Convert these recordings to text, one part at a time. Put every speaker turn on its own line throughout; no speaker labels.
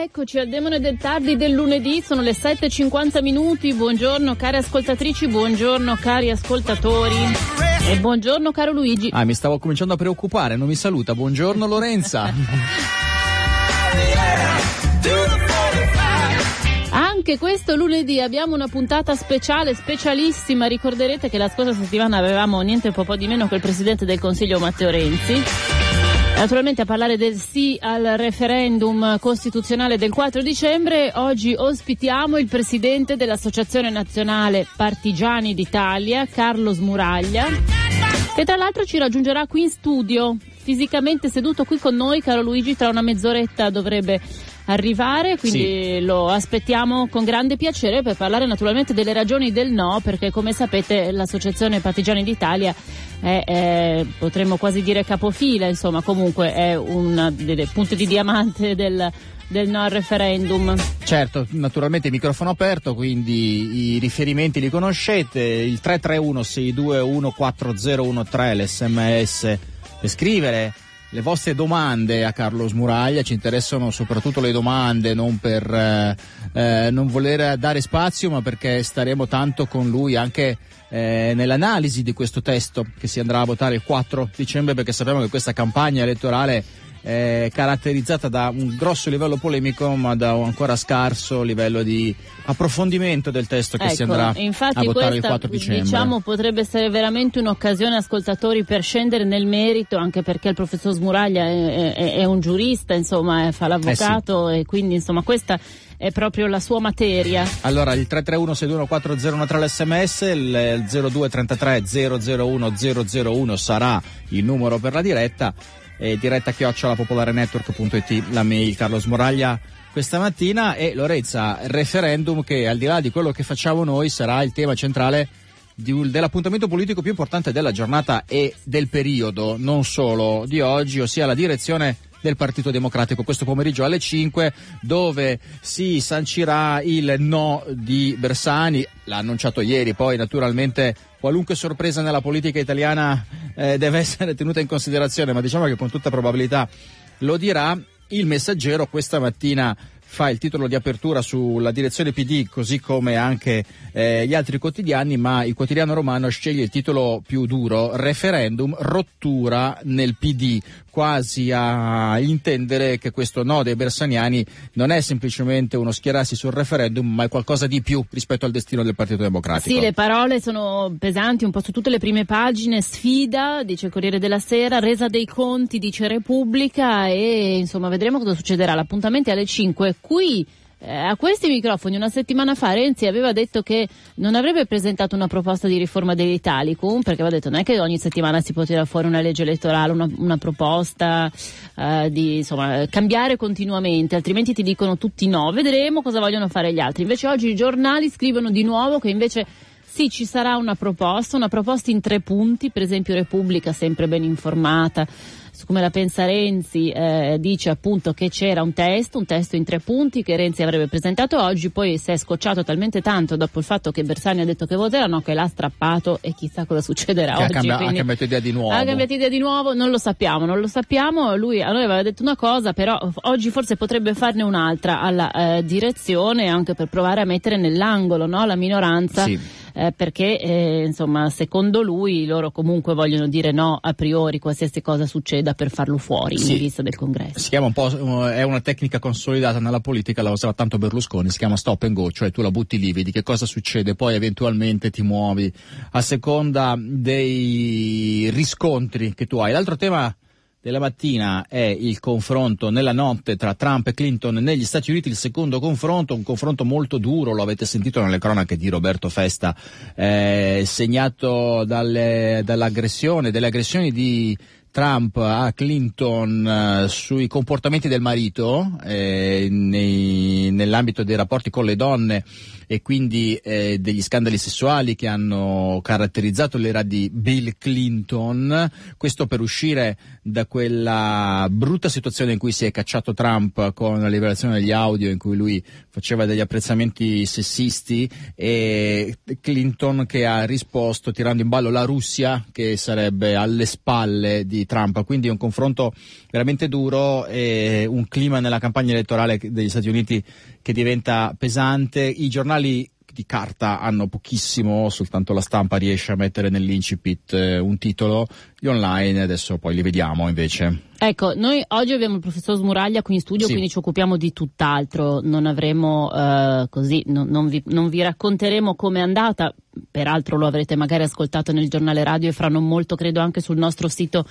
Eccoci al Demone del Tardi del lunedì, sono le 7:50. Buongiorno care ascoltatrici, buongiorno cari ascoltatori e buongiorno caro Luigi.
Mi stavo cominciando a preoccupare, non mi saluta. Buongiorno Lorenza.
Anche questo lunedì abbiamo una puntata speciale, specialissima. Ricorderete che la scorsa settimana avevamo niente po' di meno che il Presidente del Consiglio Matteo Renzi. Naturalmente a parlare del sì al referendum costituzionale del 4 dicembre, oggi ospitiamo il Presidente dell'Associazione Nazionale Partigiani d'Italia, Carlo Smuraglia, che tra l'altro ci raggiungerà qui in studio, fisicamente seduto qui con noi. Caro Luigi, tra una mezz'oretta dovrebbe arrivare, quindi sì, lo aspettiamo con grande piacere per parlare naturalmente delle ragioni del no, perché come sapete l'Associazione Partigiani d'Italia è potremmo quasi dire capofila, insomma comunque è una delle punte di diamante del no al referendum.
Certo, naturalmente microfono aperto, quindi i riferimenti li conoscete, il 331-621-4013, l'SMS per scrivere le vostre domande a Carlo Smuraglia. Ci interessano soprattutto le domande, non per non voler dare spazio, ma perché staremo tanto con lui anche nell'analisi di questo testo che si andrà a votare il 4 dicembre, perché sappiamo che questa campagna elettorale è caratterizzata da un grosso livello polemico, ma da un ancora scarso livello di approfondimento del testo che si andrà a votare il 4 dicembre.
Diciamo potrebbe essere veramente un'occasione, ascoltatori, per scendere nel merito, anche perché il professor Smuraglia è un giurista, insomma, fa l'avvocato, sì, e quindi insomma questa è proprio la sua materia.
Allora il 331-621-4013 l'SMS, il 0233 001 001 sarà il numero per la diretta, diretta@popolarenetwork.it la mail. Carlo Smuraglia questa mattina. E Lorenza, referendum che al di là di quello che facciamo noi sarà il tema centrale dell'appuntamento politico più importante della giornata e del periodo, non solo di oggi, ossia la direzione del Partito Democratico questo pomeriggio alle 5, dove si sancirà il no di Bersani. L'ha annunciato ieri, poi naturalmente qualunque sorpresa nella politica italiana deve essere tenuta in considerazione, ma diciamo che con tutta probabilità lo dirà. Il Messaggero questa mattina fa il titolo di apertura sulla direzione PD, così come anche gli altri quotidiani, ma il quotidiano romano sceglie il titolo più duro: referendum, rottura nel PD, quasi a intendere che questo no dei bersaniani non è semplicemente uno schierarsi sul referendum, ma è qualcosa di più rispetto al destino del Partito Democratico.
Sì, le parole sono pesanti un po' su tutte le prime pagine. Sfida, dice il Corriere della Sera, resa dei conti, dice Repubblica, e insomma vedremo cosa succederà. L'appuntamento è alle 5. Qui a questi microfoni una settimana fa Renzi aveva detto che non avrebbe presentato una proposta di riforma dell'Italicum, perché aveva detto non è che ogni settimana si può tirare fuori una legge elettorale, una proposta di insomma cambiare continuamente, altrimenti ti dicono tutti no. Vedremo cosa vogliono fare gli altri. Invece oggi i giornali scrivono di nuovo che invece sì, ci sarà una proposta in 3 punti. Per esempio Repubblica, sempre ben informata su come la pensa Renzi, dice appunto che c'era un testo in 3 punti che Renzi avrebbe presentato oggi, poi si è scocciato talmente tanto dopo il fatto che Bersani ha detto che voterà no, che l'ha strappato, e chissà cosa succederà
che
oggi.
Ha cambiato idea di nuovo.
Ha cambiato idea di nuovo, non lo sappiamo. Lui a noi aveva detto una cosa, però oggi forse potrebbe farne un'altra alla direzione, anche per provare a mettere nell'angolo, no, la minoranza. Sì. Perché insomma secondo lui loro comunque vogliono dire no a priori qualsiasi cosa succeda per farlo fuori, sì, in vista del congresso.
Si chiama un po', è una tecnica consolidata nella politica, la usava tanto Berlusconi, si chiama stop and go, cioè tu la butti lì, vedi che cosa succede, poi eventualmente ti muovi a seconda dei riscontri che tu hai. L'altro tema della mattina è il confronto nella notte tra Trump e Clinton negli Stati Uniti, il secondo confronto, un confronto molto duro, lo avete sentito nelle cronache di Roberto Festa, segnato dalle aggressioni di Trump a Clinton sui comportamenti del marito nell'ambito dei rapporti con le donne, e quindi degli scandali sessuali che hanno caratterizzato l'era di Bill Clinton. Questo per uscire da quella brutta situazione in cui si è cacciato Trump con la liberazione degli audio in cui lui faceva degli apprezzamenti sessisti, e Clinton che ha risposto tirando in ballo la Russia, che sarebbe alle spalle di di Trump, quindi un confronto veramente duro e un clima nella campagna elettorale degli Stati Uniti che diventa pesante. I giornali di carta hanno pochissimo, soltanto La Stampa riesce a mettere nell'incipit un titolo, gli online adesso poi li vediamo invece.
Ecco, noi oggi abbiamo il professor Smuraglia qui in studio,
sì.
Quindi ci occupiamo di tutt'altro, non avremo non vi racconteremo com'è andata, peraltro lo avrete magari ascoltato nel giornale radio e fra non molto credo anche sul nostro sito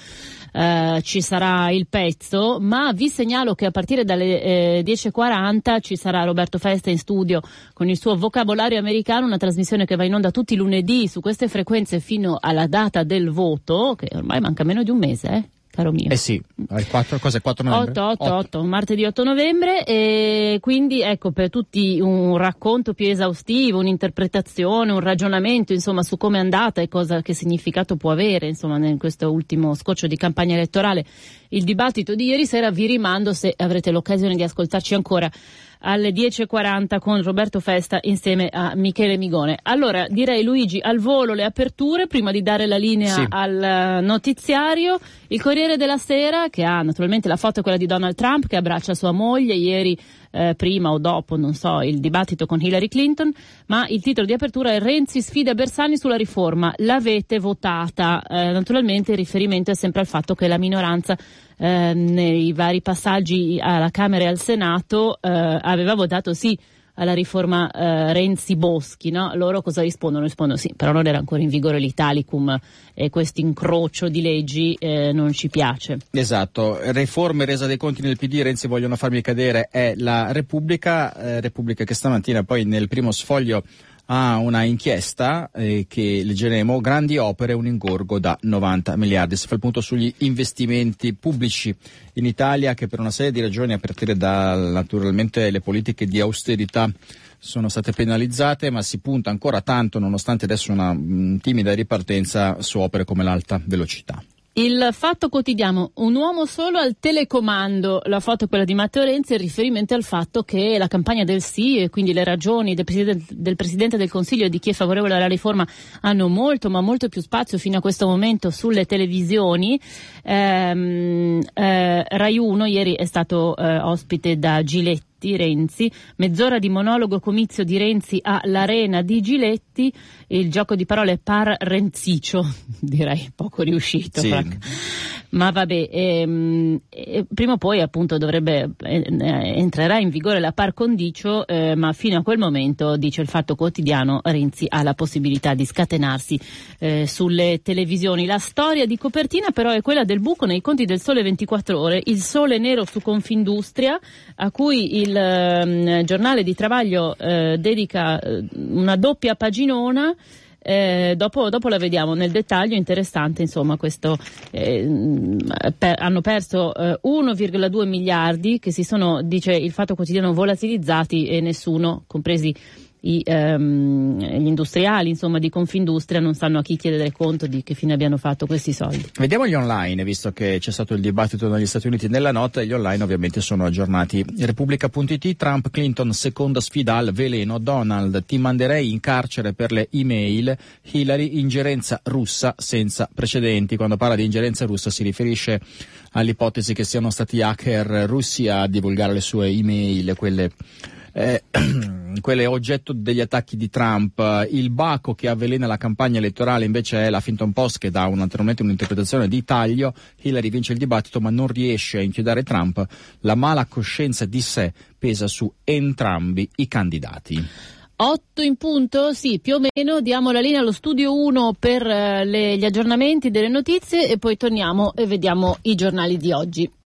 ci sarà il pezzo, ma vi segnalo che a partire dalle 10:40 ci sarà Roberto Festa in studio con il suo vocabolario americano, una trasmissione che va in onda tutti i lunedì su queste frequenze fino alla data del voto, che ormai manca meno di un mese, caro mio.
Sì, il 4 novembre?
8, martedì 8 novembre, e quindi ecco, per tutti un racconto più esaustivo, un'interpretazione, un ragionamento insomma su come è andata e che significato può avere insomma in questo ultimo scoccio di campagna elettorale il dibattito di ieri sera. Vi rimando, se avrete l'occasione di ascoltarci ancora, alle 10:40 con Roberto Festa insieme a Michele Migone. Allora direi, Luigi, al volo le aperture prima di dare la linea al notiziario. Il Corriere della Sera, che ha naturalmente la foto, quella di Donald Trump che abbraccia sua moglie ieri, prima o dopo, non so, il dibattito con Hillary Clinton, ma il titolo di apertura è Renzi sfida Bersani sulla riforma, l'avete votata. Naturalmente il riferimento è sempre al fatto che la minoranza nei vari passaggi alla Camera e al Senato aveva votato sì alla riforma Renzi-Boschi, no? Loro cosa rispondono? Rispondono sì, però non era ancora in vigore l'Italicum e questo incrocio di leggi non ci piace.
Esatto, riforme, resa dei conti nel PD, Renzi vogliono farmi cadere, è la Repubblica che stamattina poi nel primo sfoglio ha una inchiesta che leggeremo, grandi opere, un ingorgo da 90 miliardi. Si fa il punto sugli investimenti pubblici in Italia che per una serie di ragioni, a partire da naturalmente le politiche di austerità, sono state penalizzate, ma si punta ancora tanto, nonostante adesso una timida ripartenza, su opere come l'alta velocità.
Il Fatto Quotidiano, un uomo solo al telecomando, la foto è quella di Matteo Renzi, il riferimento al fatto che la campagna del sì e quindi le ragioni del Presidente del Consiglio e di chi è favorevole alla riforma hanno molto ma molto più spazio fino a questo momento sulle televisioni. Rai 1 ieri è stato ospite da Giletti Renzi, mezz'ora di monologo comizio di Renzi all'Arena di Giletti, il gioco di parole par Renzicio, direi poco riuscito, sì. Ma vabbè, prima o poi appunto entrerà in vigore la par condicio, ma fino a quel momento, dice il Fatto Quotidiano, Renzi ha la possibilità di scatenarsi sulle televisioni. La storia di copertina però è quella del buco nei conti del Sole 24 Ore, il sole nero su Confindustria, a cui il giornale di Travaglio dedica una doppia paginona. Dopo la vediamo nel dettaglio, interessante insomma questo. Hanno perso 1,2 miliardi che si sono, dice il Fatto Quotidiano, volatilizzati e nessuno, compresi gli industriali insomma di Confindustria, non sanno a chi chiedere conto di che fine abbiano fatto questi soldi.
Vediamo gli online, visto che c'è stato il dibattito negli Stati Uniti nella notte, gli online ovviamente sono aggiornati. Repubblica.it, Trump Clinton seconda sfida al veleno, Donald ti manderei in carcere per le email, Hillary ingerenza russa senza precedenti. Quando parla di ingerenza russa si riferisce all'ipotesi che siano stati hacker russi a divulgare le sue email, quelle oggetto degli attacchi di Trump. Il baco che avvelena la campagna elettorale invece è la Huffington Post, che dà naturalmente un'interpretazione di taglio. Hillary vince il dibattito ma non riesce a inchiodare Trump, la mala coscienza di sé pesa su entrambi i candidati.
8 in punto, sì, più o meno. Diamo la linea allo studio 1 per gli aggiornamenti delle notizie e poi torniamo e vediamo i giornali di oggi.